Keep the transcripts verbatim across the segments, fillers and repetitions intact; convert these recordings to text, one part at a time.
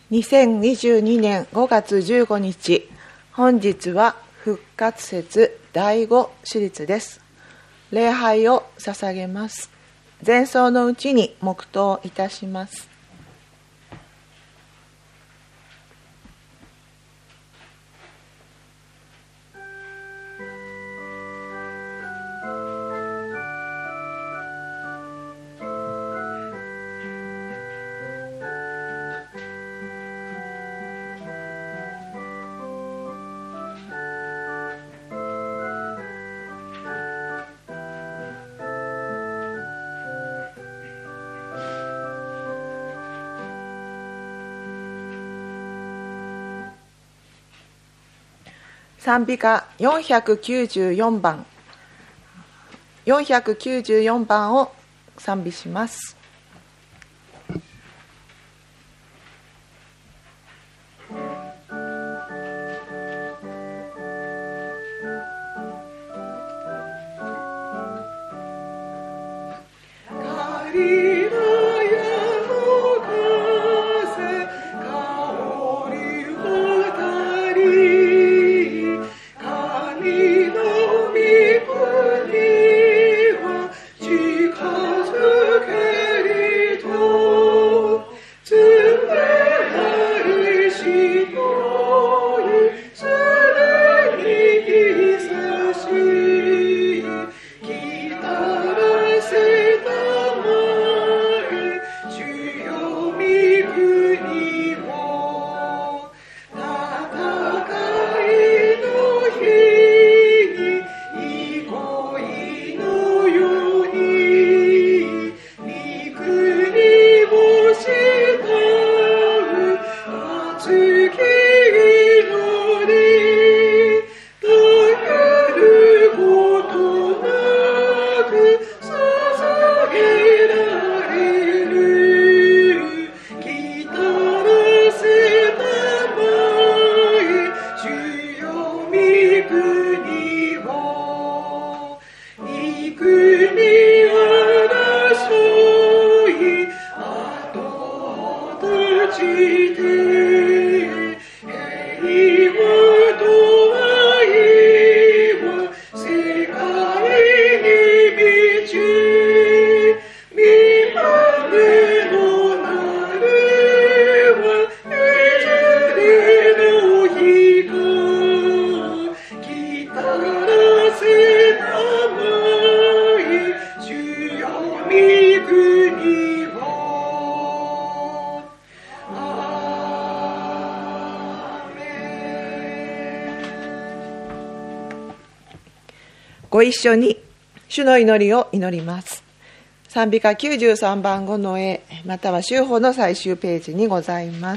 にせんにじゅうにねんごがつじゅうごにち、本日は復活節だいご主日です。礼拝を捧げます。前奏のうちに黙祷いたします。賛美歌よんひゃくきゅうじゅうよんばん、よんひゃくきゅうじゅうよんばんを賛美します。ご一緒に主の祈りを祈ります。賛美歌きゅうじゅうさんばんごの絵、または修法の最終ページにございます。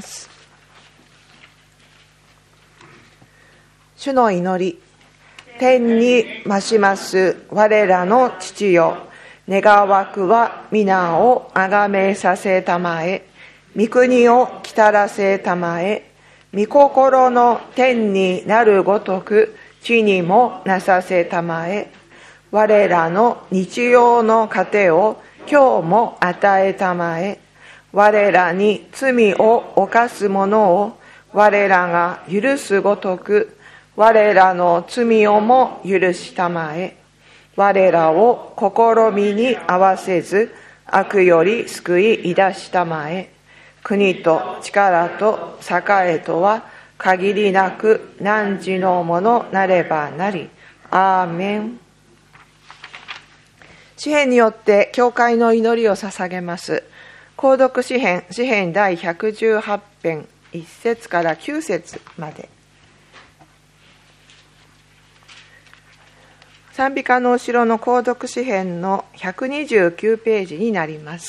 主の祈り。天に増します我らの父よ、願わくは皆をあがめさせたまえ、御国を来たらせたまえ、御心の天になるごとく地にもなさせたまえ、我らの日用の糧を今日も与えたまえ、我らに罪を犯す者を我らが許すごとく我らの罪をも許したまえ、我らを試みに合わせず悪より救い出したまえ、国と力と栄とは限りなく汝のものなればなり。アーメン。詩編によって教会の祈りを捧げます。購読詩編、詩編だいひゃくじゅうはち編いっ節からきゅう節まで。賛美歌の後ろの購読詩編のひゃくにじゅうきゅうページになります。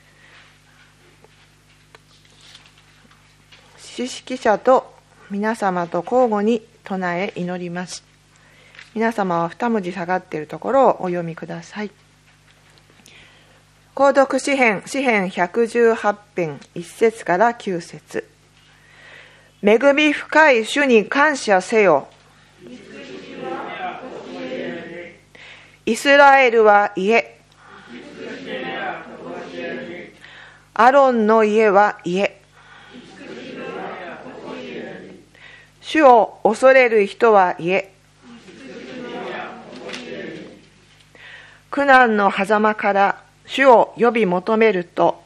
詩識者と皆様と交互に唱え祈ります。皆様は二文字下がっているところをお読みください。購読詩編、詩編ひゃくじゅうはち編いっ節からきゅう節。恵み深い主に感謝せよ。イスラエルは家、アロンの家は家、 主を恐れる人は言え、苦難の狭間から主を呼び求めると、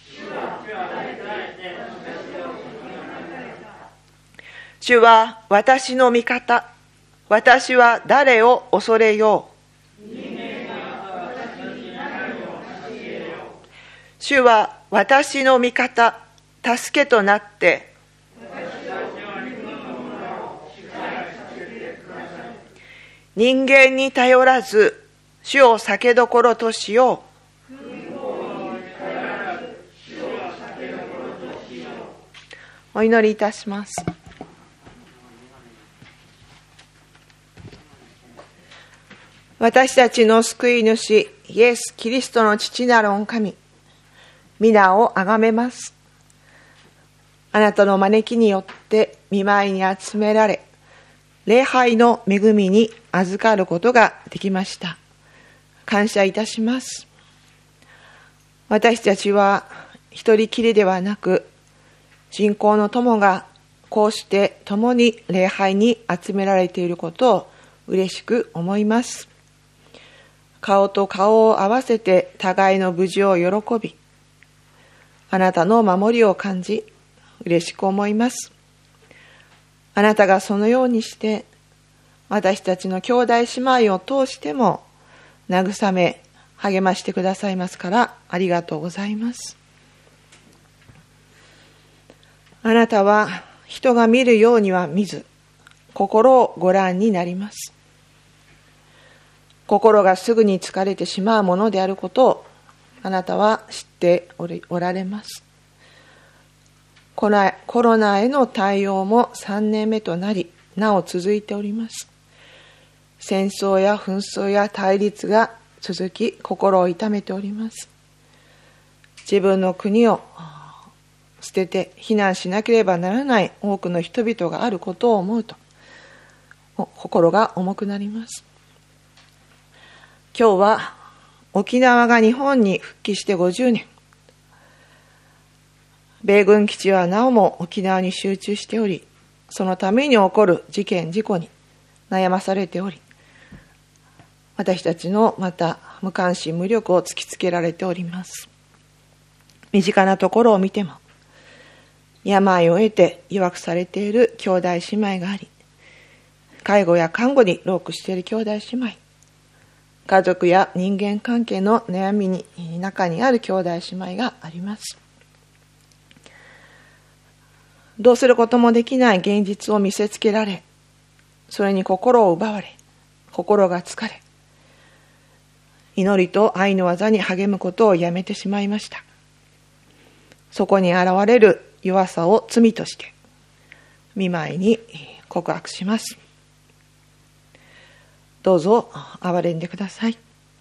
主は私の味方、私は誰を恐れよう。主は私の味方、助けとなって、人間に頼らず、主を酒どころとしよう。お祈りいたします。私たちの救い主、イエス・キリストの父なる御神、皆をあがめます。あなたの招きによって御前に集められ、礼拝の恵みに預かることができました。感謝いたします。私たちは一人きりではなく、信仰の友がこうして共に礼拝に集められていることを嬉しく思います。顔と顔を合わせて互いの無事を喜び、あなたの守りを感じ、嬉しく思います。あなたがそのようにして、私たちの兄弟姉妹を通しても、慰め、励ましてくださいますから、ありがとうございます。あなたは人が見るようには見ず、心をご覧になります。心がすぐに疲れてしまうものであることを、あなたは知っておられます。コロナへの対応もさんねんめとなり、なお続いております。戦争や紛争や対立が続き、心を痛めております。自分の国を捨てて避難しなければならない多くの人々があることを思うと、心が重くなります。今日は沖縄が日本に復帰してごじゅうねん。米軍基地はなおも沖縄に集中しており、そのために起こる事件事故に悩まされており、私たちのまた無関心無力を突きつけられております。身近なところを見ても、病を得て弱くされている兄弟姉妹があり、介護や看護に労苦している兄弟姉妹、家族や人間関係の悩みに中にある兄弟姉妹があります。どうすることもできない現実を見せつけられ、それに心を奪われ、心が疲れ、祈りと愛の技に励むことをやめてしまいました。そこに現れる弱さを罪として、御前に告白します。どうぞ憐れんでください。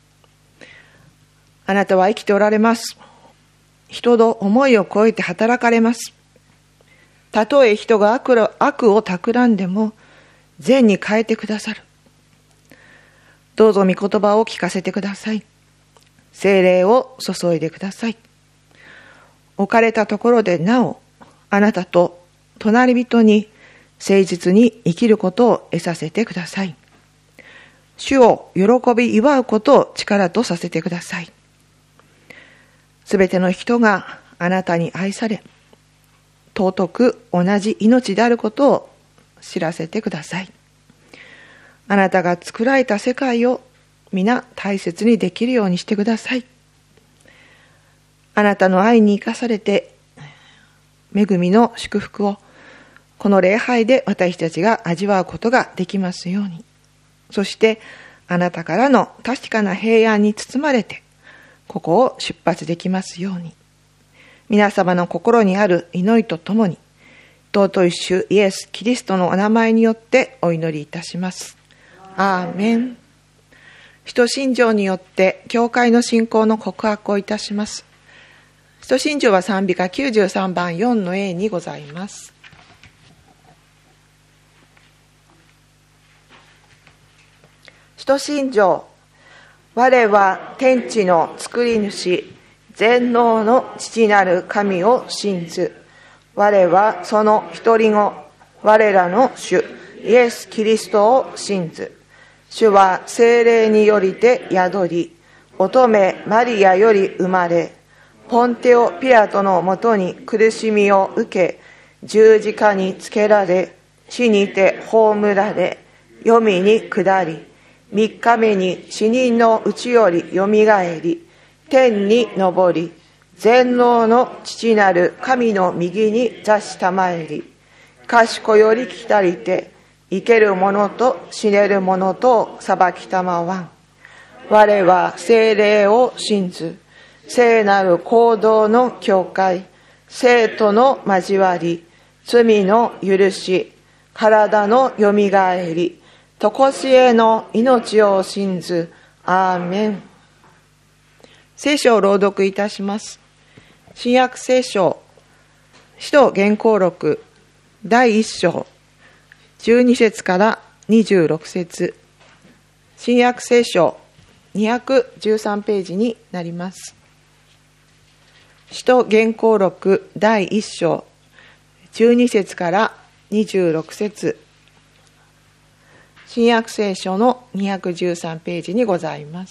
あなたは生きておられます。人の思いを超えて働かれます。たとえ人が 悪, 悪を企んでも善に変えてくださる。どうぞ御言葉を聞かせてください。聖霊を注いでください。置かれたところでなおあなたと隣人に誠実に生きることを得させてください。主を喜び祝うことを力とさせてください。すべての人があなたに愛され、尊く同じ命であることを知らせてください。あなたが作られた世界を皆大切にできるようにしてください。あなたの愛に生かされて、恵みの祝福をこの礼拝で私たちが味わうことができますように。そしてあなたからの確かな平安に包まれて、ここを出発できますように。皆様の心にある祈りとともに、尊い主イエス・キリストのお名前によってお祈りいたします。アーメン。使徒信条によって教会の信仰の告白をいたします。使徒信条は賛美歌きゅうじゅうさんばんよんの A にございます。使徒信条。我は天地の作り主、全能の父なる神を信ず。我はその一人子、 我らの主イエス・キリストを信ず。主は聖霊によりて宿り、乙女マリアより生まれ、ポンテオ・ピラトのもとに苦しみを受け、十字架につけられ、死にて葬られ、黄泉に下り、三日目に死人のうちよりよみがえり、天に昇り、全能の父なる神の右に座したまえり、賢より来たりて、生ける者と死ねる者とを裁きたまわん。我は聖霊を信ず、聖なる行動の教会、聖徒の交わり、罪の許し、体のよみがえり、とこしえの命を信ず。アーメン。聖書を朗読いたします。新約聖書、使徒言行録だいいっ章、じゅうに節からにじゅうろく節、新約聖書にひゃくじゅうさんページになります。使徒言行録だいいっ章、じゅうに節からにじゅうろく節、新約聖書のにひゃくじゅうさんページにございます。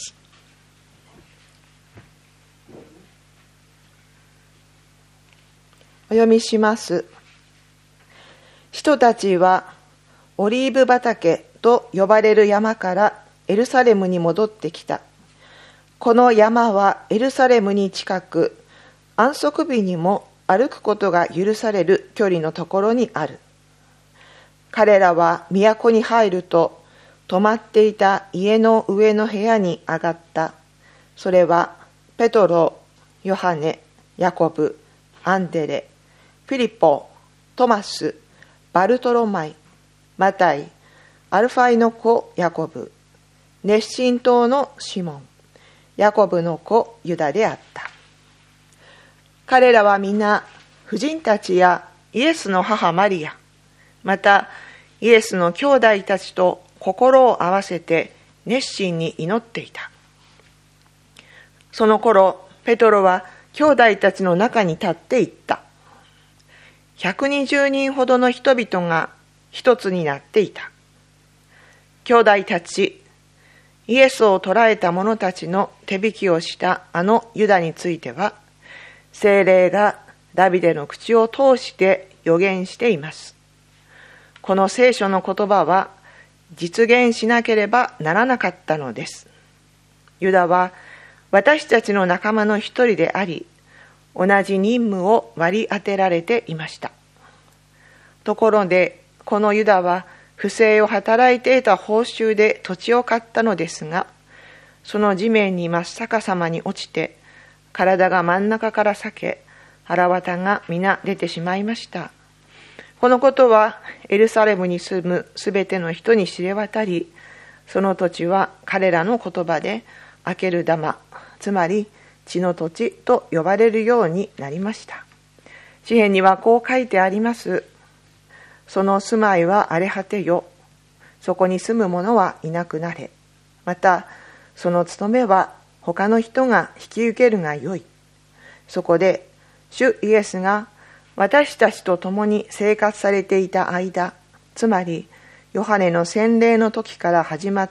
お読みします。人たちはオリーブ畑と呼ばれる山からエルサレムに戻ってきた。この山はエルサレムに近く、安息日にも歩くことが許される距離のところにある。彼らは都に入ると、泊まっていた家の上の部屋に上がった。それはペトロ、ヨハネ、ヤコブ、アンデレ、フィリポ、トマス、バルトロマイ、マタイ、アルファイの子ヤコブ、熱心党のシモン、ヤコブの子ユダであった。彼らは皆、婦人たちやイエスの母マリア、またイエスの兄弟たちと心を合わせて熱心に祈っていた。その頃、ペトロは兄弟たちの中に立って言った。ひゃくにじゅうにんほどの人々が一つになっていた。兄弟たち、イエスを捕らえた者たちの手引きをしたあのユダについては、聖霊がダビデの口を通して預言しています。この聖書の言葉は実現しなければならなかったのです。ユダは私たちの仲間の一人であり、同じ任務を割り当てられていました。ところで、このユダは不正を働いていた報酬で土地を買ったのですが、その地面に真っ逆さまに落ちて、体が真ん中から裂け、腹綿が皆出てしまいました。このことはエルサレムに住むすべての人に知れ渡り、その土地は彼らの言葉でアケルダマ、つまり地の土地と呼ばれるようになりました。詩編にはこう書いてあります。その住まいは荒れ果てよ。そこに住む者はいなくなれ。また、その務めは他の人が引き受けるがよい。そこで、主イエスが私たちと共に生活されていた間、つまりヨハネの洗礼の時から始まって、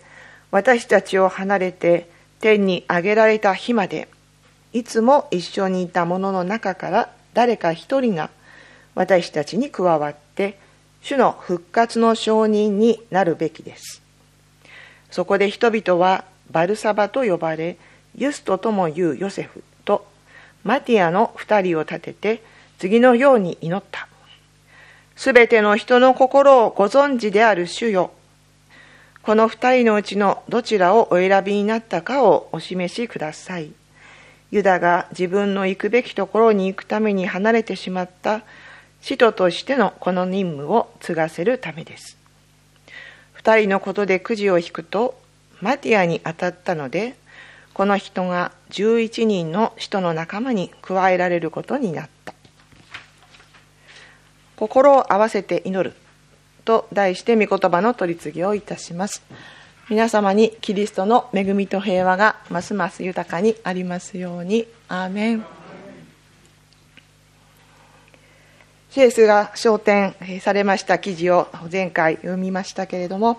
私たちを離れて天に上げられた日まで、いつも一緒にいた者の中から誰か一人が私たちに加わって、主の復活の証人になるべきです。そこで人々はバルサバと呼ばれ、ユストともいうヨセフとマティアの二人を立てて、次のように祈った。すべての人の心をご存知である主よ。この二人のうちのどちらをお選びになったかをお示しください。ユダが自分の行くべきところに行くために離れてしまった使徒としてのこの任務を継がせるためです。二人のことでくじを引くとマティアに当たったので、この人がじゅういちにんの使徒の仲間に加えられることになった。心を合わせて祈ると題して御言葉の取り次ぎをいたします。皆様にキリストの恵みと平和がますます豊かにありますように。アーメン。 主イエスが昇天されました記事を前回読みましたけれども、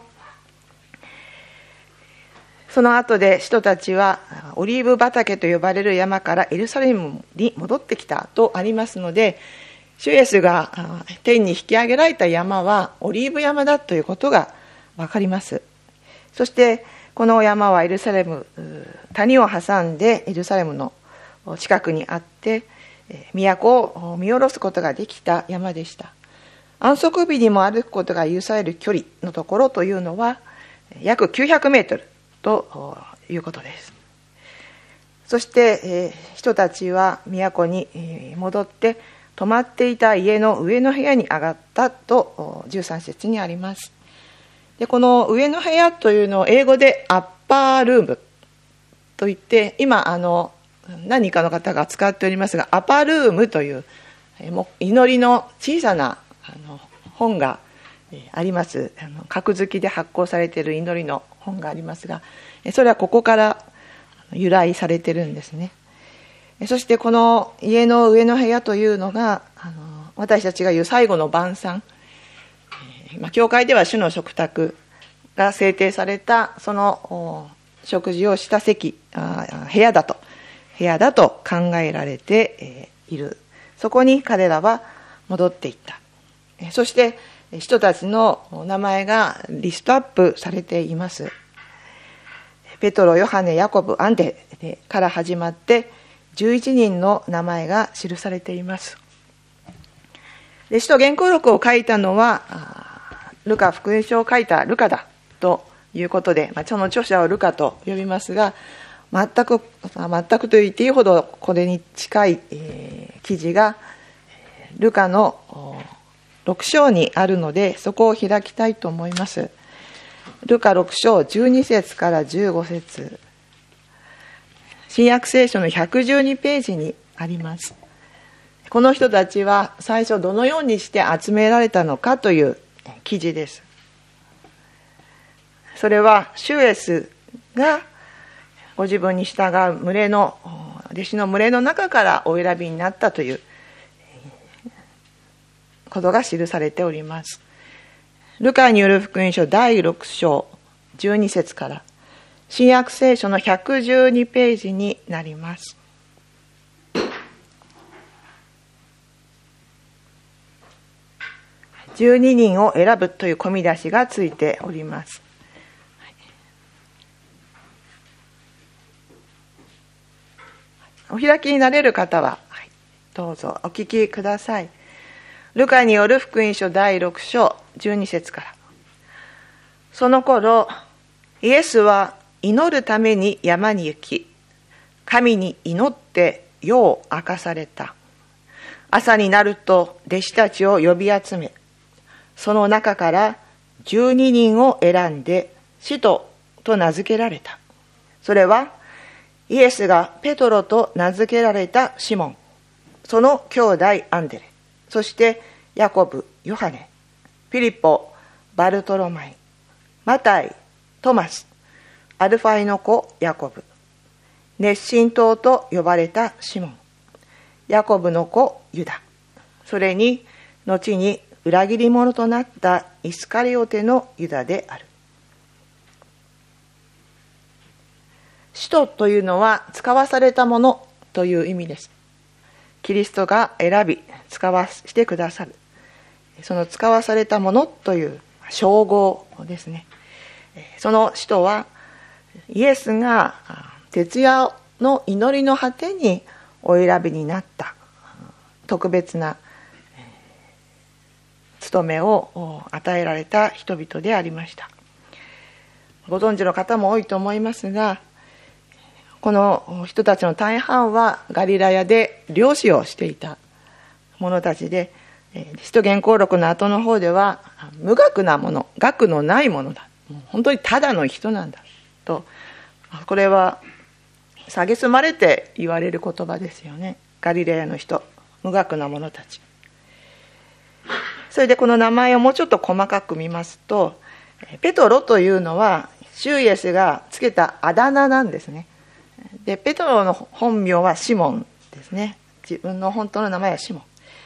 その後で使徒たちはオリーブ畑と呼ばれる山からエルサレムに戻ってきたとありますので、主イエスが天に引き上げられた山はオリーブ山だということがわかります。そしてこの山はエルサレム、谷を挟んでエルサレムの近くにあって、都を見下ろすことができた山でした。安息日にも歩くことが許される距離のところというのは約きゅうひゃくメートルということです。そして、えー、人たちは都に戻って泊まっていた家の上の部屋に上がったとじゅうさん節にあります。で、この上の部屋というのを英語でアッパールームといって、今あの何人かの方が使っておりますが、アパルームという祈りの小さなあの本があります。あの格付きで発行されている祈りの本がありますが、それはここから由来されているんですね。そしてこの家の上の部屋というのがあの私たちが言う最後の晩餐、教会では主の食卓が制定されたその食事をした席、部屋だと部屋だと考えられている。そこに彼らは戻っていった。そして人たちの名前がリストアップされています。ペトロ、ヨハネ、ヤコブ、アンデレから始まってじゅういちにんの名前が記されています。で、使徒原稿録を書いたのはルカ福音書を書いたルカだということで、その著者をルカと呼びますが、全く全くと言っていいほどこれに近い、えー、記事がルカのろく章にあるので、そこを開きたいと思います。ルカろく章じゅうに節からじゅうご節、新約聖書のひゃくじゅうにページにあります。この人たちは最初どのようにして集められたのかという記事です。それは主イエスがご自分に従う群れの弟子の群れの中からお選びになったということが記されております。ルカによる福音書だいろく章じゅうに節から新約聖書のひゃくじゅうにページになります。じゅうににんを選ぶという込み出しがついております。お開きになれる方は、はい、どうぞお聞きください。ルカによる福音書だいろく章じゅうに節から。その頃、イエスは祈るために山に行き、神に祈って夜を明かされた。朝になると弟子たちを呼び集め、その中からじゅうににんを選んで使徒と名付けられた。それはイエスがペトロと名付けられたシモン、その兄弟アンデレ、そしてヤコブ、ヨハネ、フィリポ、バルトロマイ、マタイ、トマス、アルファイの子ヤコブ、熱心党と呼ばれたシモン、ヤコブの子ユダ、それに後に裏切り者となったイスカリオテのユダである。使徒というのは使わされたものという意味です。キリストが選び使わせてくださる、その使わされたものという称号ですね。その使徒はイエスが徹夜の祈りの果てにお選びになった特別な務めを与えられた人々でありました。ご存知の方も多いと思いますが、この人たちの大半はガリラヤで漁師をしていた者たちで、使徒原稿録の後の方では無学なもの、学のないものだ、本当にただの人なんだと、これは蔑まれて言われる言葉ですよね。ガリラヤの人、無学な者たち。それでこの名前をもうちょっと細かく見ますと、ペトロというのは主イエスがつけたあだ名なんですね。で、ペトロの本名はシモンですね。自分の本当の名前はシモン。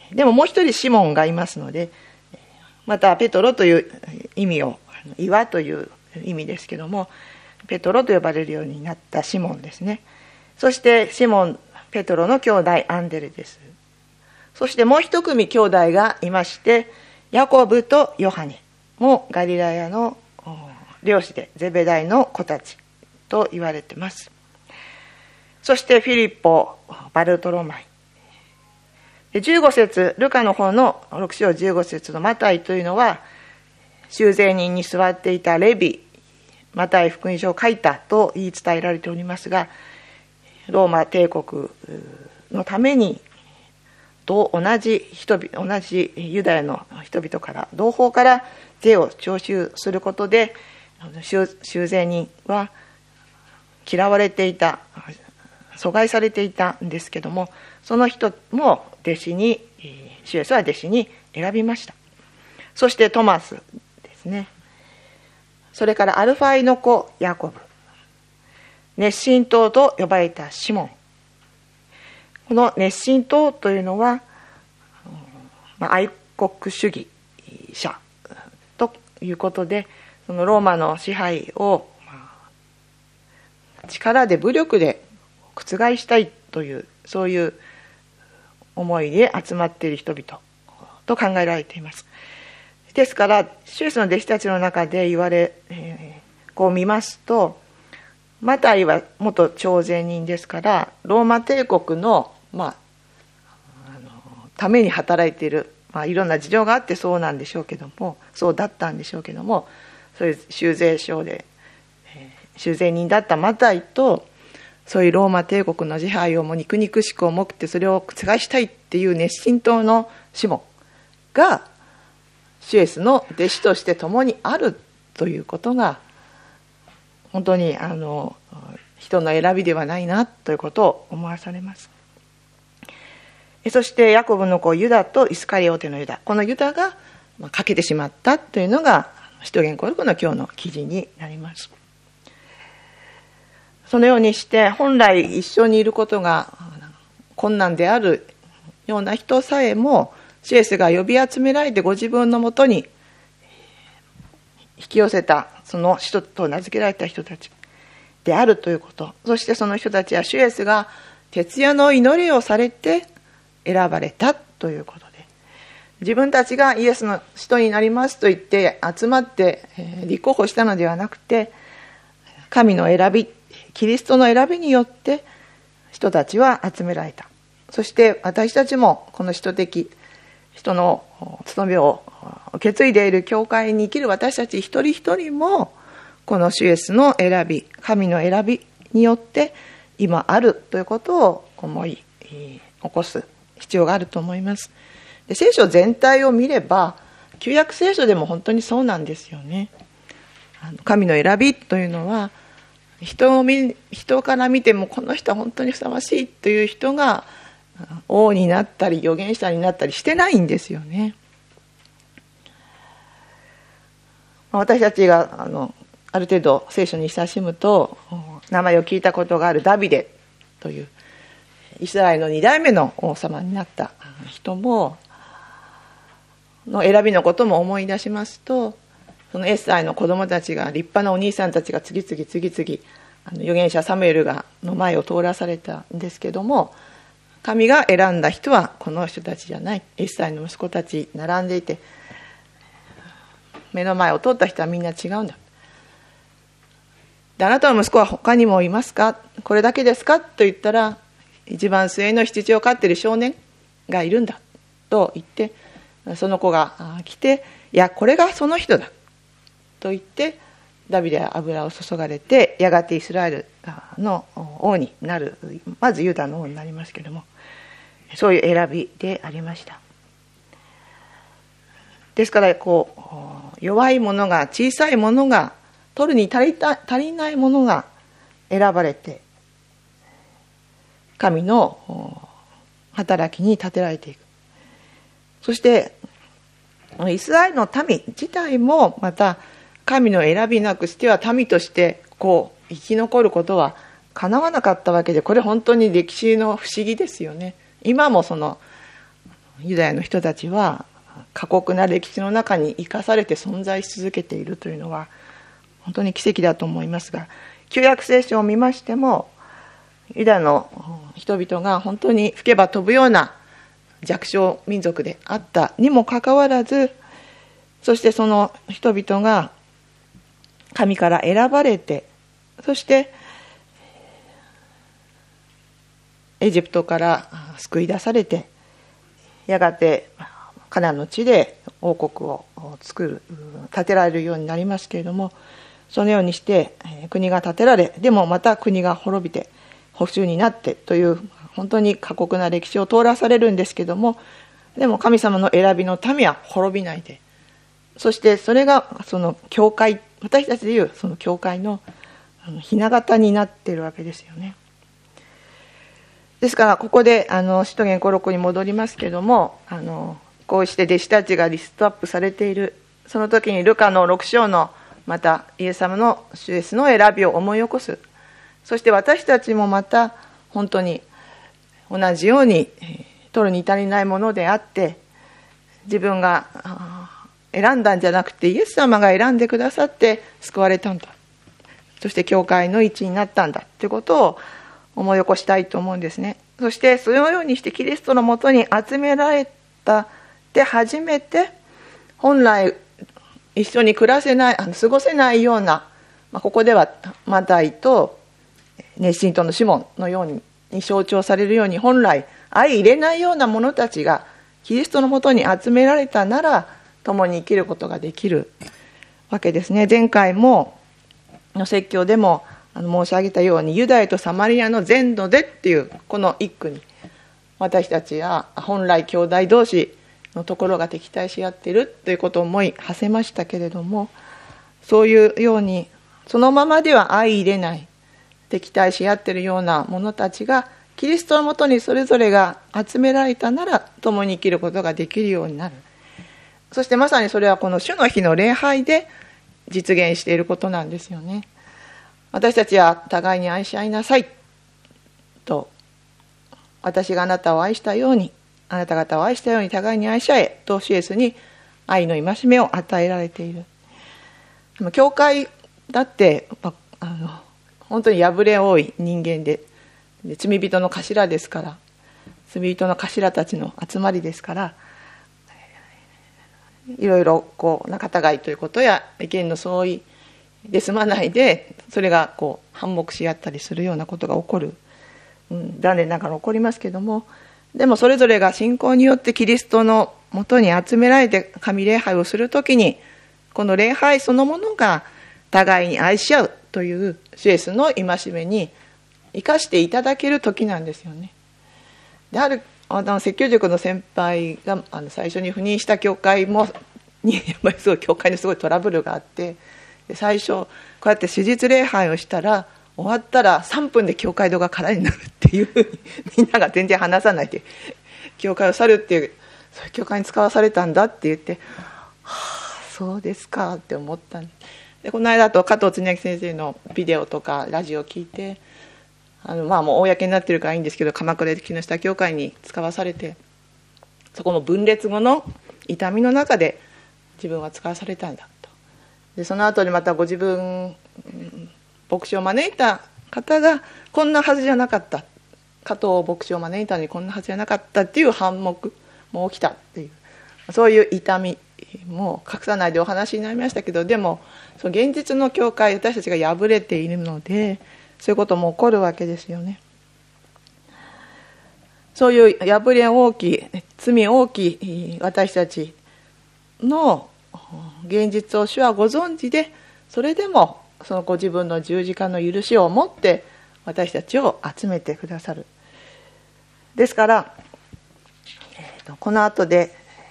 でももう一人シモンがいますので、またペトロという意味を、岩という意味ですけども、ペトロと呼ばれるようになったシモンですね。そしてシモン、ペトロの兄弟アンデレです。そしてもう一組兄弟がいまして、ヤコブとヨハネもガリラヤの漁師でゼベダイの子たちと言われています。そしてフィリポ、バルトロマイ。じゅうご節、ルカの方のろく章じゅうご節のマタイというのは、修税人に座っていたレビ、マタイ福音書を書いたと言い伝えられておりますが、ローマ帝国のためにと同じ人々、同じユダヤの人々から同胞から税を徴収することで、修税人は嫌われていた、阻害されていたんですけども、その人も弟子に、主イエスは弟子に選びました。そしてトマスですね。それからアルファイの子ヤコブ、熱心党と呼ばれたシモン。この熱心党というのは、まあ、愛国主義者ということで、そのローマの支配を力で武力で覆したいという、そういう思いで集まっている人々と考えられています。ですから主イエスの弟子たちの中で言われ、えー、こう見ますと、マタイは元徴税人ですから、ローマ帝国の、まあ、あのために働いている、まあ、いろんな事情があってそうなんでしょうけども、そうだったんでしょうけども、そういう修税省で、えー、修税人だったマタイと、そういうローマ帝国の支配をも肉々しく思ってそれを覆したいっていう熱心党のシモンが主イエスの弟子として共にあるということが本当にあの人の選びではないなということを思わされます。そしてヤコブの子ユダとイスカリオテのユダ、このユダが欠けてしまったというのが使徒言行録の今日の記事になります。そのようにして本来一緒にいることが困難であるような人さえも、主イエスが呼び集められてご自分のもとに引き寄せた、その人と名付けられた人たちであるということ、そしてその人たちは主イエスが徹夜の祈りをされて選ばれたということで、自分たちがイエスの人になりますと言って集まって立候補したのではなくて、神の選び、キリストの選びによって人たちは集められた。そして私たちもこの使徒的人の務めを受け継いでいる教会に生きる私たち一人一人も、この主イエスの選び、神の選びによって今あるということを思い起こす必要があると思います。で、聖書全体を見れば、旧約聖書でも本当にそうなんですよね。あの神の選びというのは、人を見、人から見てもこの人は本当にふさわしいという人が王になったり預言者になったりしてないんですよね。私たちがあのある程度聖書に親しむと名前を聞いたことがあるダビデというイスラエルのに代目の王様になった人もの選びのことも思い出しますと、そのエッサイの子供たちが、立派なお兄さんたちが次々次々あの預言者サムエルがの前を通らされたんですけども、神が選んだ人はこの人たちじゃない。エッサイの息子たち並んでいて、目の前を通った人はみんな違うんだ。で、あなたの息子は他にもいますか、これだけですかと言ったら、一番末の羊を飼っている少年がいるんだと言って、その子が来て、いやこれがその人だと言ってダビデは油を注がれて、やがてイスラエルの王になる、まずユダの王になりますけれども、そういう選びでありました。ですからこう弱い者が、小さい者が、取るに足りた足りない者が選ばれて神の働きに立てられていく。そしてイスラエルの民自体もまた神の選びなくしては民としてこう生き残ることはかなわなかったわけで、これ本当に歴史の不思議ですよね。今もそのユダヤの人たちは過酷な歴史の中に生かされて存在し続けているというのは本当に奇跡だと思いますが、旧約聖書を見ましてもユダヤの人々が本当に吹けば飛ぶような弱小民族であったにもかかわらず、そしてその人々が神から選ばれて、そしてエジプトから救い出されて、やがてカナンの地で王国を作る建てられるようになりますけれども、そのようにして国が建てられ、でもまた国が滅びて捕囚になってという本当に過酷な歴史を通らされるんですけれども、でも神様の選びの民は滅びないで、そしてそれがその教会、私たちでいうその教会の雛形になっているわけですよね。ですからここであの使徒言行録に戻りますけれども、あのこうして弟子たちがリストアップされているその時にルカのろく章のまたイエス様の主イエスの選びを思い起こす。そして私たちもまた本当に同じように取るに足りないものであって、自分が選んだんじゃなくてイエス様が選んでくださって救われたんだ、そして教会の一員になったんだということを思い起こしたいと思うんですね。そしてそのようにしてキリストのもとに集められたで初めて、本来一緒に暮らせない、あの過ごせないような、まあ、ここではマタイと熱心とのシモンのようにに象徴されるように、本来相入れないような者たちがキリストのもとに集められたなら共に生きることができるわけですね。前回もの説教でもあの申し上げたように、ユダヤとサマリアの全土でっていうこの一句に、私たちは本来兄弟同士のところが敵対し合っているということを思い馳せましたけれども、そういうようにそのままでは相入れない、敵対し合っているような者たちがキリストのもとにそれぞれが集められたなら共に生きることができるようになる。そしてまさにそれはこの主の日の礼拝で実現していることなんですよね。私たちは互いに愛し合いなさいと、私があなたを愛したようにあなた方を愛したように互いに愛し合えと主イエスに愛の戒めを与えられている。教会だってあの本当に破れ多い人間 で, で罪人の頭ですから、罪人の頭たちの集まりですから、いろいろこう仲違いということや意見の相違で済まないで、それがこう反目し合ったりするようなことが起こる、うん、残念ながら起こりますけども、でもそれぞれが信仰によってキリストのもとに集められて神礼拝をするときに、この礼拝そのものが互いに愛し合うという主イエスの戒めに生かしていただける時なんですよね。であるあの説教塾の先輩があの最初に赴任した教会もにやっぱりすごい教会にすごいトラブルがあって、で最初こうやって手術礼拝をしたら終わったらさんぷんで教会堂が空になるっていうふうにみんなが全然話さないで教会を去るっていう、そういう教会に使わされたんだって言って、はあそうですかって思ったんです。でこの間と加藤恒明先生のビデオとかラジオを聞いて、あのまあもう公になってるからいいんですけど、鎌倉で木下教会に使わされて、そこの分裂後の痛みの中で自分は使わされたんだと。でその後にまたご自分牧師を招いた方がこんなはずじゃなかった、加藤牧師を招いたのにこんなはずじゃなかったっていう反目も起きたっていう、そういう痛みも隠さないでお話になりましたけど、でもその現実の教会、私たちが破れているのでそういうことも起こるわけですよね。そういう破れ大きい、罪大きい私たちの現実を主はご存知で、それでもそのご自分の十字架の許しを持って私たちを集めてくださる。ですから、えー、この後で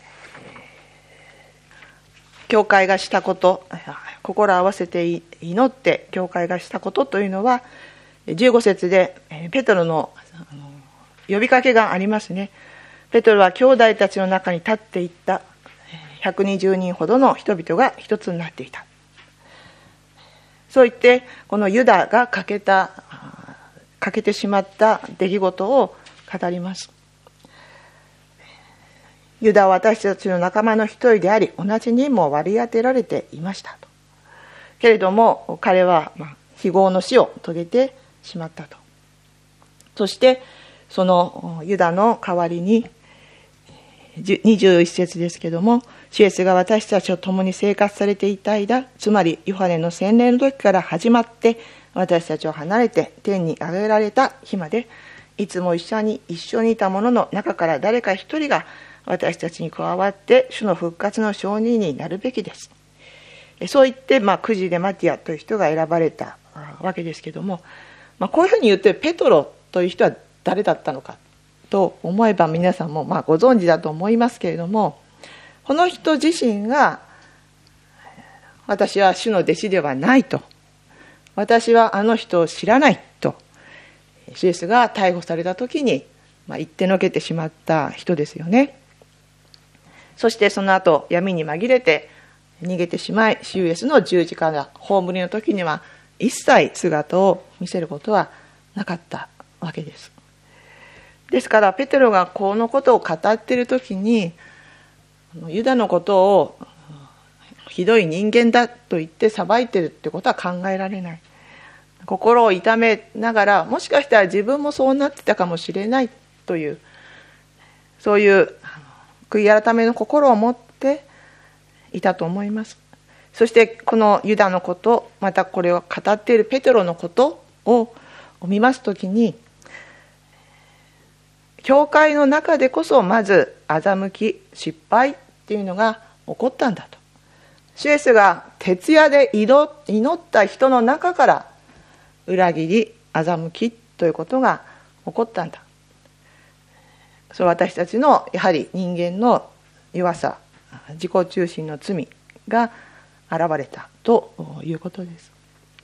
教会がしたこと、心を合わせて祈って教会がしたことというのは、じゅうご節でペトロの呼びかけがありますね。ペトロは兄弟たちの中に立っていった。ひゃくにじゅうにんほどの人々が一つになっていた。そう言ってこのユダが欠けた欠けてしまった出来事を語ります。 ユダは私たちの仲間の一人であり、同じ任務を割り当てられていましたと。けれども彼は非業の死を遂げてしまったと。そしてそのユダの代わりににじゅういっ節ですけども、主イエスが私たちと共に生活されていた間、つまりヨハネの洗礼の時から始まって私たちを離れて天に上げられた日まで、いつも一緒に一緒にいた者の中から誰か一人が私たちに加わって主の復活の証人になるべきです。そう言って、まあ、くじでマティアという人が選ばれたわけですけども、まあ、こういうふうに言ってペトロという人は誰だったのかと思えば、皆さんもまあご存知だと思いますけれども、この人自身が私は主の弟子ではないと、私はあの人を知らないと主イエスが逮捕された時に言ってのけてしまった人ですよね。そしてその後闇に紛れて逃げてしまい、主イエスの十字架が葬りの時には一切姿を見せることはなかったわけです。ですからペテロがこのことを語っている時に、ユダのことをひどい人間だと言って裁いているってことは考えられない。心を痛めながら、もしかしたら自分もそうなってたかもしれないという、そういう悔い改めの心を持っていたと思います。そしてこのユダのこと、またこれを語っているペテロのことを見ますときに、教会の中でこそまず欺き失敗っていうのが起こったんだと。主イエスが徹夜で祈った人の中から裏切り欺きということが起こったんだ。それは私たちのやはり人間の弱さ、自己中心の罪が現れたということです。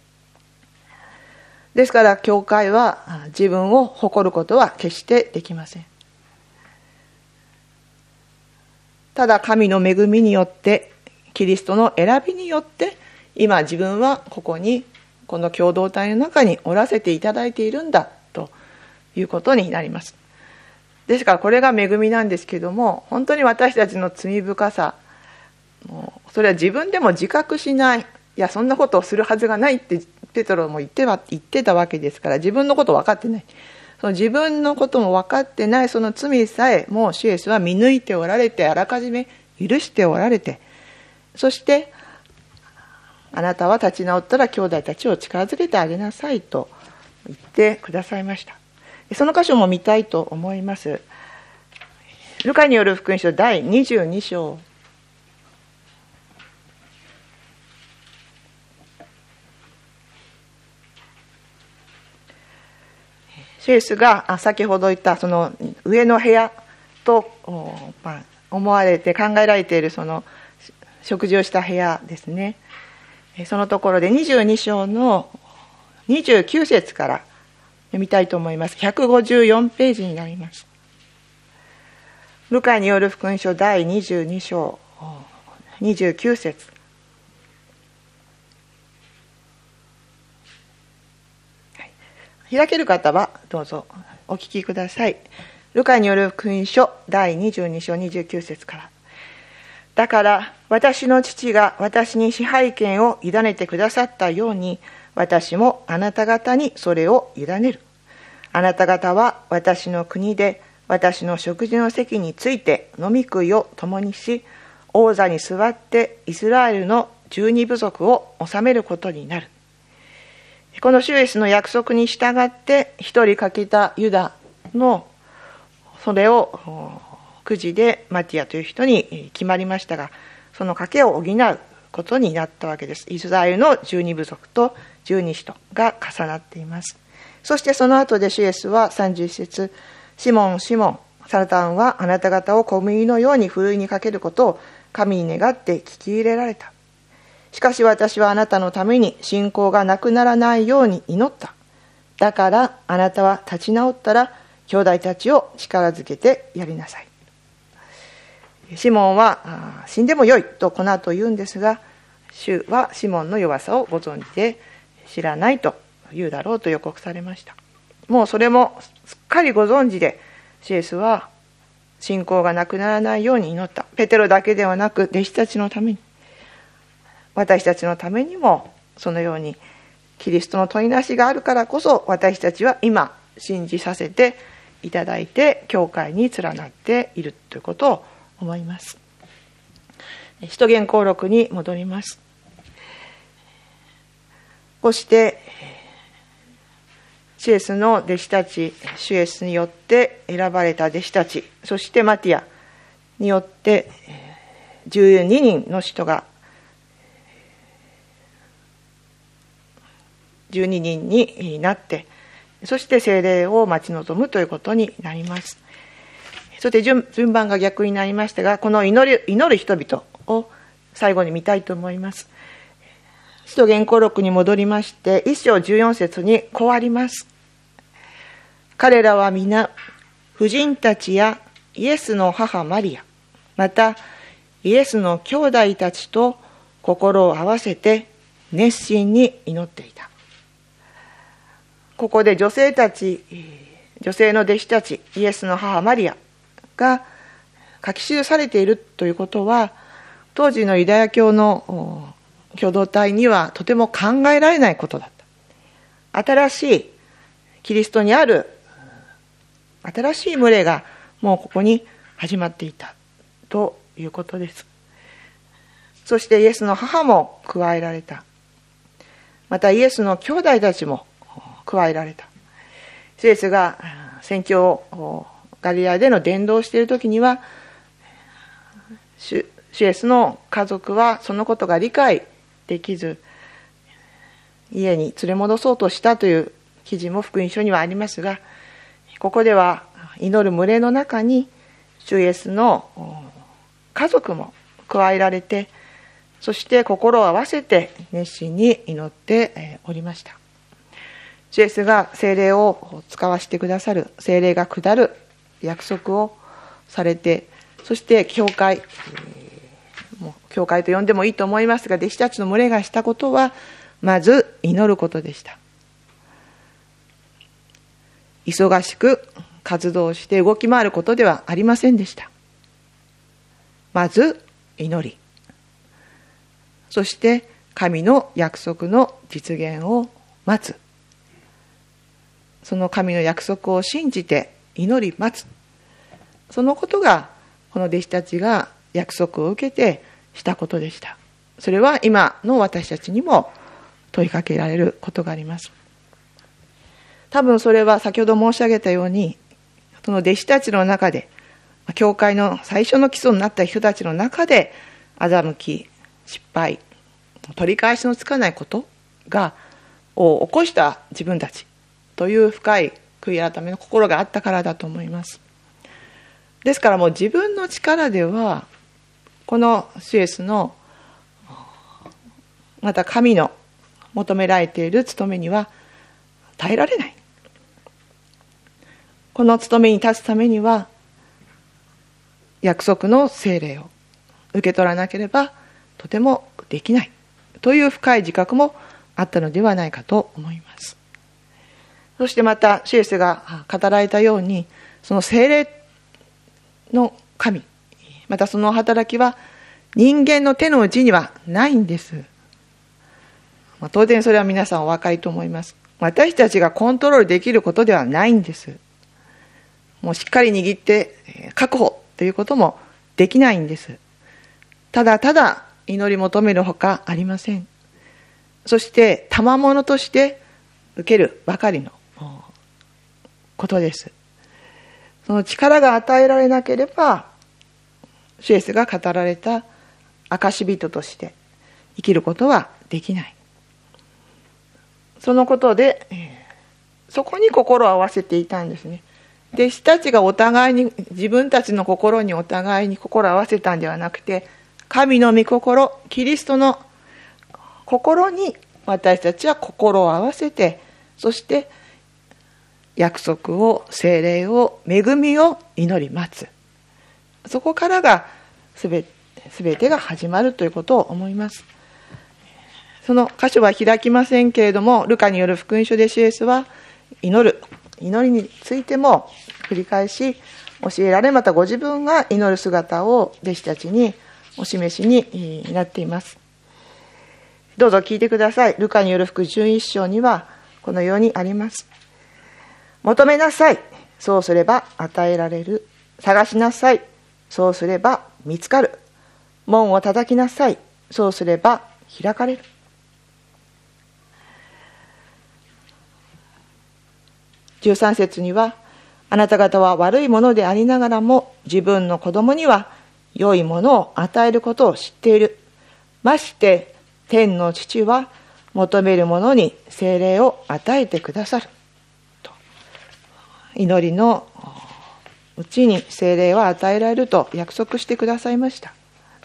ですから教会は自分を誇ることは決してできません。ただ神の恵みによって、キリストの選びによって、今自分はここに、この共同体の中におらせていただいているんだということになります。ですからこれが恵みなんですけども、本当に私たちの罪深さ、もうそれは自分でも自覚しない、いやそんなことをするはずがないってペトロも言っては言ってたわけですから、自分のこと分かってない、その自分のことも分かってないその罪さえもう主イエスは見抜いておられて、あらかじめ許しておられて、そしてあなたは立ち直ったら兄弟たちを近づけてあげなさいと言ってくださいました。その箇所も見たいと思います。ルカによる福音書だいにじゅうに章、主イエスが先ほど言ったその上の部屋と思われて考えられているその食事をした部屋ですね。そのところでにじゅうに章のにじゅうきゅう節から読みたいと思います。ひゃくごじゅうよんページになります。ルカによる福音書だいにじゅうに章にじゅうきゅう節。開ける方はどうぞお聞きください。ルカによる福音書だいにじゅうに章にじゅうきゅう節から。だから私の父が私に支配権を委ねてくださったように、私もあなた方にそれを委ねる。あなた方は私の国で私の食事の席について飲み食いを共にし、王座に座ってイスラエルの十二部族を治めることになる。この主イエスの約束に従って一人欠けたユダのそれをくじでマティアという人に決まりましたが、その賭けを補うことになったわけです。イスラエルの十二部族と十二使徒が重なっています。そしてその後で主イエスはさんじゅういち節、シモンシモン、サタンはあなた方を小麦のようにふるいにかけることを神に願って聞き入れられた。しかし私はあなたのために信仰がなくならないように祈った。だからあなたは立ち直ったら兄弟たちを力づけてやりなさい。シモンは死んでもよいとこの後言うんですが、主はシモンの弱さをご存知で知らないと言うだろうと予告されました。もうそれもすっかりご存知で、主イエスは信仰がなくならないように祈った。ペテロだけではなく弟子たちのために、私たちのためにもそのようにキリストの問いなしがあるからこそ、私たちは今信じさせていただいて教会に連なっているということを思います。使徒言行録に戻ります。こうして主イエスの弟子たち、主イエスによって選ばれた弟子たち、そしてマティアによってじゅうににんの人がじゅうににんになって、そして聖霊を待ち望むということになります。そして 順, 順番が逆になりましたが、この祈る、祈る人々を最後に見たいと思います。使徒言行録に戻りまして、いっ章じゅうよん節にこうあります。彼らは皆、婦人たちやイエスの母マリア、またイエスの兄弟たちと心を合わせて熱心に祈っていた。ここで女性たち、女性の弟子たち、イエスの母マリアが書き記されているということは、当時のユダヤ教の共同体にはとても考えられないことだった。新しいキリストにある新しい群れがもうここに始まっていたということです。そしてイエスの母も加えられた。またイエスの兄弟たちも加えられた。イエスが宣教ガリラヤでの伝道をしているときには、主イエスの家族はそのことが理解できず、家に連れ戻そうとしたという記事も福音書にはありますが、ここでは祈る群れの中に主イエスの家族も加えられて、そして心を合わせて熱心に祈っておりました。主イエスが聖霊を使わせてくださる、聖霊が下る約束をされて、そして教会、もう教会と呼んでもいいと思いますが、弟子たちの群れがしたことはまず祈ることでした。忙しく活動して動き回ることではありませんでした。まず祈り、そして神の約束の実現を待つ。その神の約束を信じて祈り待つ。そのことがこの弟子たちが約束を受けてしたことでした。それは今の私たちにも問いかけられることがあります。多分それは先ほど申し上げたように、その弟子たちの中で、教会の最初の基礎になった人たちの中で、欺き、失敗、取り返しのつかないことがを起こした自分たちという深い悔い改めの心があったからだと思います。ですからもう自分の力では、この主イエスの、また神の求められている務めには耐えられない。この務めに立つためには、約束の聖霊を受け取らなければとてもできないという深い自覚もあったのではないかと思います。そしてまた主イエスが語られたように、その聖霊の神、またその働きは人間の手の内にはないんです。まあ、当然それは皆さんお分かりと思います。私たちがコントロールできることではないんです。もうしっかり握って確保ということもできないんです。ただただ祈り求めるほかありません。そして賜物として受けるばかりのことです。その力が与えられなければ、主イエスが語られた証人として生きることはできない。そのことで、そこに心を合わせていたんですね。弟子たちがお互いに、自分たちの心にお互いに心を合わせたんではなくて、神の御心、キリストの心に私たちは心を合わせて、そして約束を、聖霊を、恵みを祈り待つ。そこからがすべ、すべてが始まるということを思います。その箇所は開きませんけれども、ルカによる福音書で主イエスは祈る、祈りについても繰り返し教えられ、またご自分が祈る姿を弟子たちにお示しになっています。どうぞ聞いてください。ルカによる福音じゅういっ章にはこのようにあります。求めなさい、そうすれば与えられる。探しなさい、そうすれば見つかる。門を叩きなさい、そうすれば開かれる。じゅうさん節には、あなた方は悪いものでありながらも自分の子供には良いものを与えることを知っている。まして天の父は求める者に聖霊を与えてくださると、祈りのうちに聖霊は与えられると約束してくださいました。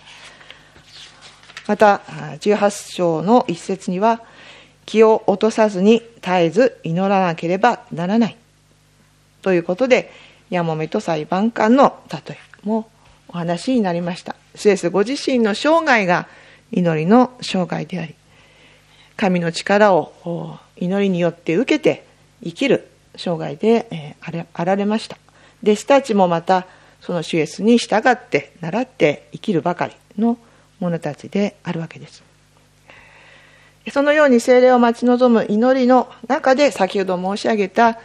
またじゅうはち章の一節には、気を落とさずに絶えず祈らなければならないということで、やもめと裁判官の例えもお話になりました。イエスご自身の生涯が祈りの生涯であり、神の力を祈りによって受けて生きる生涯であられました。弟子たちもまたその主イエスに従って習って生きるばかりの者たちであるわけです。そのように聖霊を待ち望む祈りの中で、先ほど申し上げた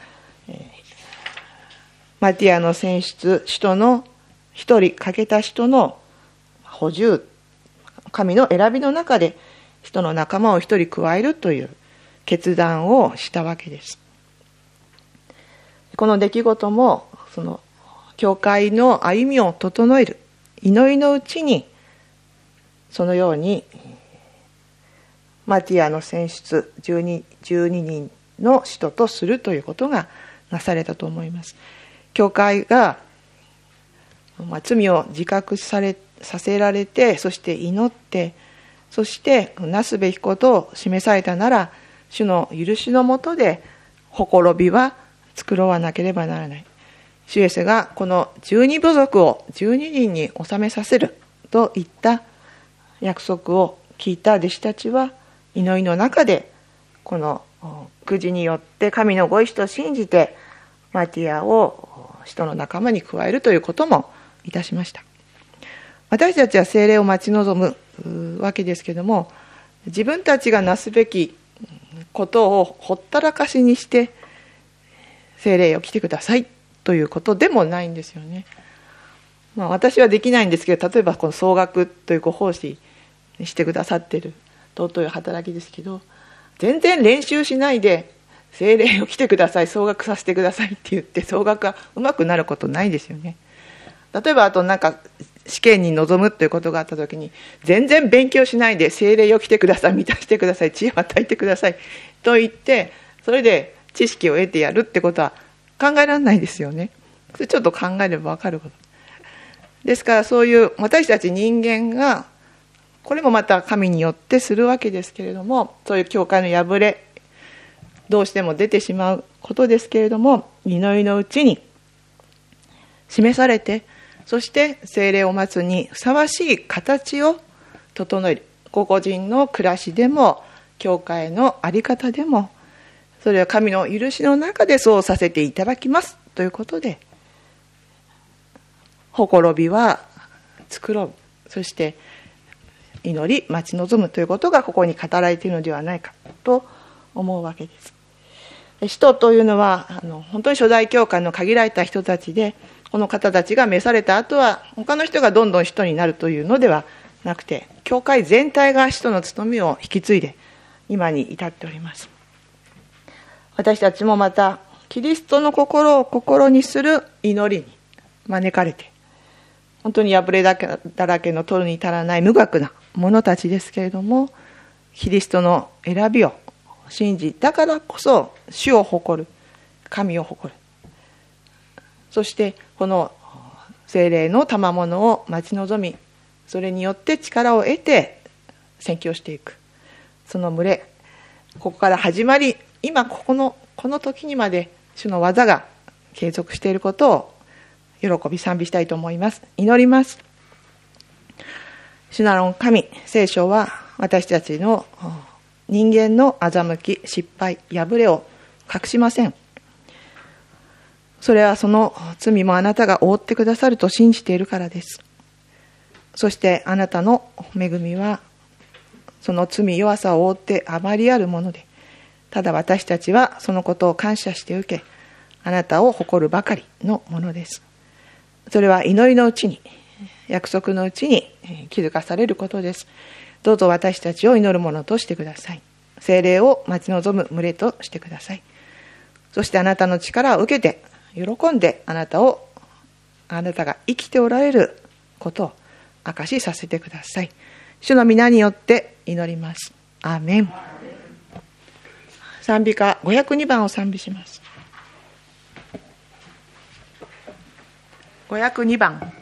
マティアの選出、使徒の一人欠けた人の補充、神の選びの中で人の仲間を一人加えるという決断をしたわけです。この出来事もその教会の歩みを整える祈りのうちに、そのようにマティアの選出じゅうに、じゅうににんの使徒とするということがなされたと思います。教会が、まあ、罪を自覚されさせられて、そして祈って、そしてなすべきことを示されたなら、主の許しのもとでほころびは作らなければならない。主イエスがこのじゅうに部族をじゅうににんに収めさせるといった約束を聞いた弟子たちは、祈りの中でこのくじによって神のご意志と信じてマティアを使徒の仲間に加えるということもいたしました。私たちは聖霊を待ち望むわけですけれども、自分たちがなすべきことをほったらかしにして聖霊を来てくださいということでもないんですよね。まあ、私はできないんですけど、例えばこの総額というご奉仕してくださっている尊い働きですけど、全然練習しないで聖霊を来てください、総額させてくださいって言って総額がうまくなることないですよね。例えばあとなんか試験に臨むということがあったときに、全然勉強しないで聖霊を来てください、満たしてください、知恵を与えてくださいと言って、それで知識を得てやるってことは考えられないですよね。それちょっと考えれば分かることですから、そういう私たち人間がこれもまた神によってするわけですけれども、そういう教会の破れ、どうしても出てしまうことですけれども、祈りのうちに示されて、そして聖霊を待つにふさわしい形を整える。個々人の暮らしでも、教会の在り方でも、それは神の許しの中でそうさせていただきますということで、ほころびは作ろう、そして祈り待ち望むということがここに語られているのではないかと思うわけです。使徒というのはあの本当に初代教会の限られた人たちで、この方たちが召された後は他の人がどんどん使徒になるというのではなくて、教会全体が使徒の務めを引き継いで今に至っております。私たちもまたキリストの心を心にする祈りに招かれて、本当に破れだらけの取るに足らない無学な者たちですけれども、キリストの選びを信じ、だからこそ主を誇る、神を誇る、そしてこの聖霊の賜物を待ち望み、それによって力を得て宣教していく、その群れ、ここから始まり、今ここのこの時にまで主の技が継続していることを喜び賛美したいと思います。祈ります。主なる神、聖書は私たちの人間の欺き、失敗、破れを隠しません。 それはその罪もあなたが負ってくださると信じているからです。そしてあなたの恵みはその罪弱さを負ってあまりあるもので、ただ私たちはそのことを感謝して受け、あなたを誇るばかりのものです。それは祈りのうちに、約束のうちに気づかされることです。どうぞ私たちを祈るものとしてください。聖霊を待ち望む群れとしてください。そしてあなたの力を受けて、喜んであなたを、あなたが生きておられることを証しさせてください。主の皆によって祈ります。アーメン。賛美歌ごひゃくにばんを賛美します。ごひゃくにばん。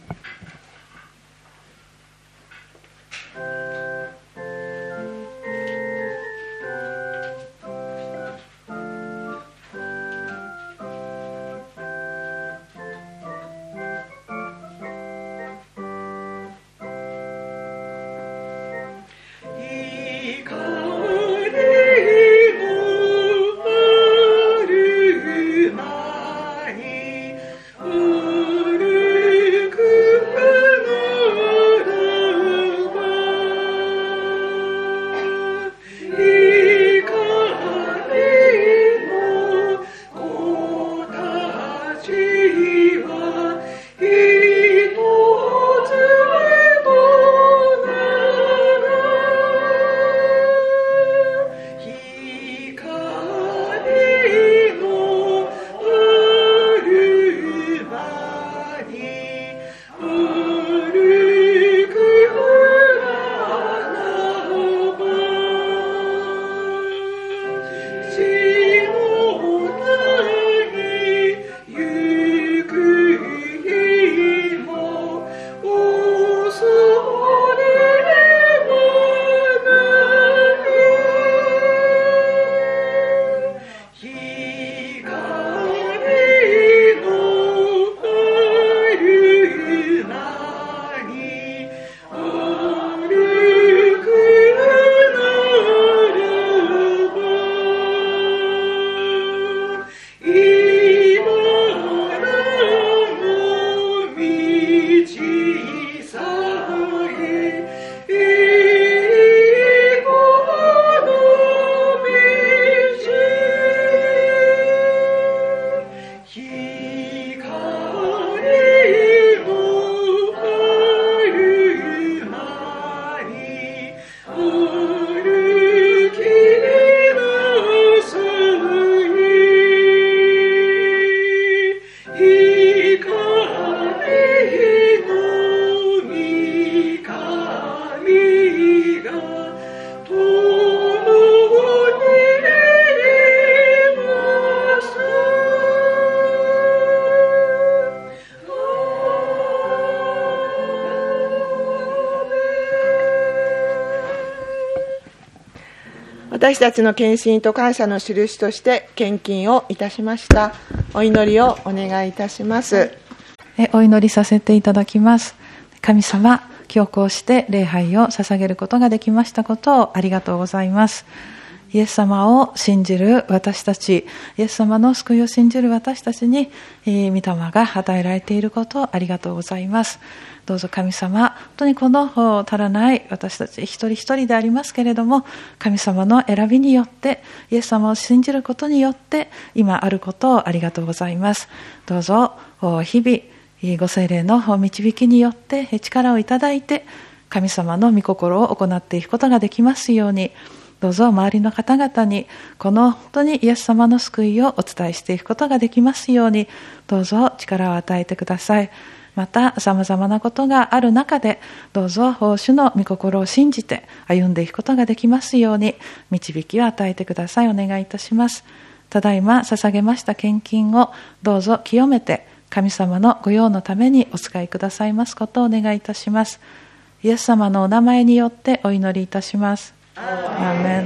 私たちの献身と感謝の印として献金をいたしました。お祈りをお願いいたします。 お祈りさせていただきます。神様、今日こうして礼拝を捧げることができましたことをありがとうございます。イエス様を信じる私たち、イエス様の救いを信じる私たちに、御霊が与えられていることをありがとうございます。どうぞ神様、本当にこの足らない私たち一人一人でありますけれども、神様の選びによって、イエス様を信じることによって、今あることをありがとうございます。どうぞ日々、ご聖霊の導きによって力をいただいて、神様の御心を行っていくことができますように、どうぞ周りの方々にこの本当にイエス様の救いをお伝えしていくことができますように、どうぞ力を与えてください。また様々なことがある中で、どうぞ主の御心を信じて歩んでいくことができますように導きを与えてください。お願いいたします。ただいま捧げました献金をどうぞ清めて神様の御用のためにお使いくださいますことをお願いいたします。イエス様のお名前によってお祈りいたします。アーメン。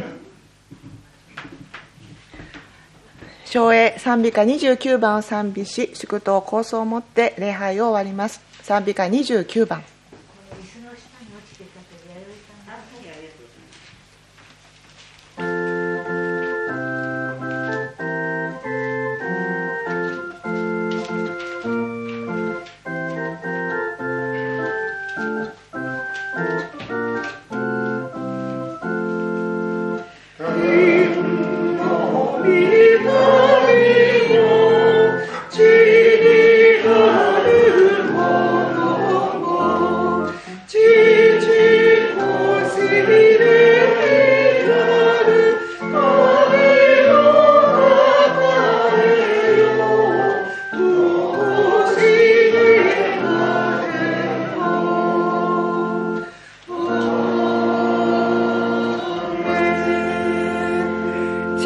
唱詠賛美歌にじゅうきゅうばんを賛美し、祝祷構想をもって礼拝を終わります。賛美歌にじゅうきゅうばん。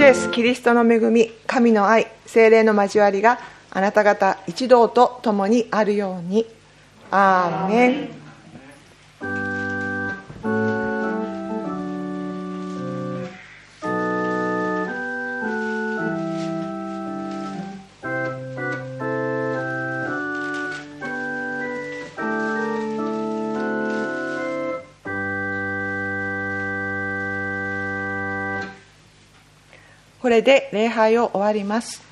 エス・キリストの恵み、神の愛、聖霊の交わりがあなた方一同と共にあるように。アーメン。これで礼拝を終わります。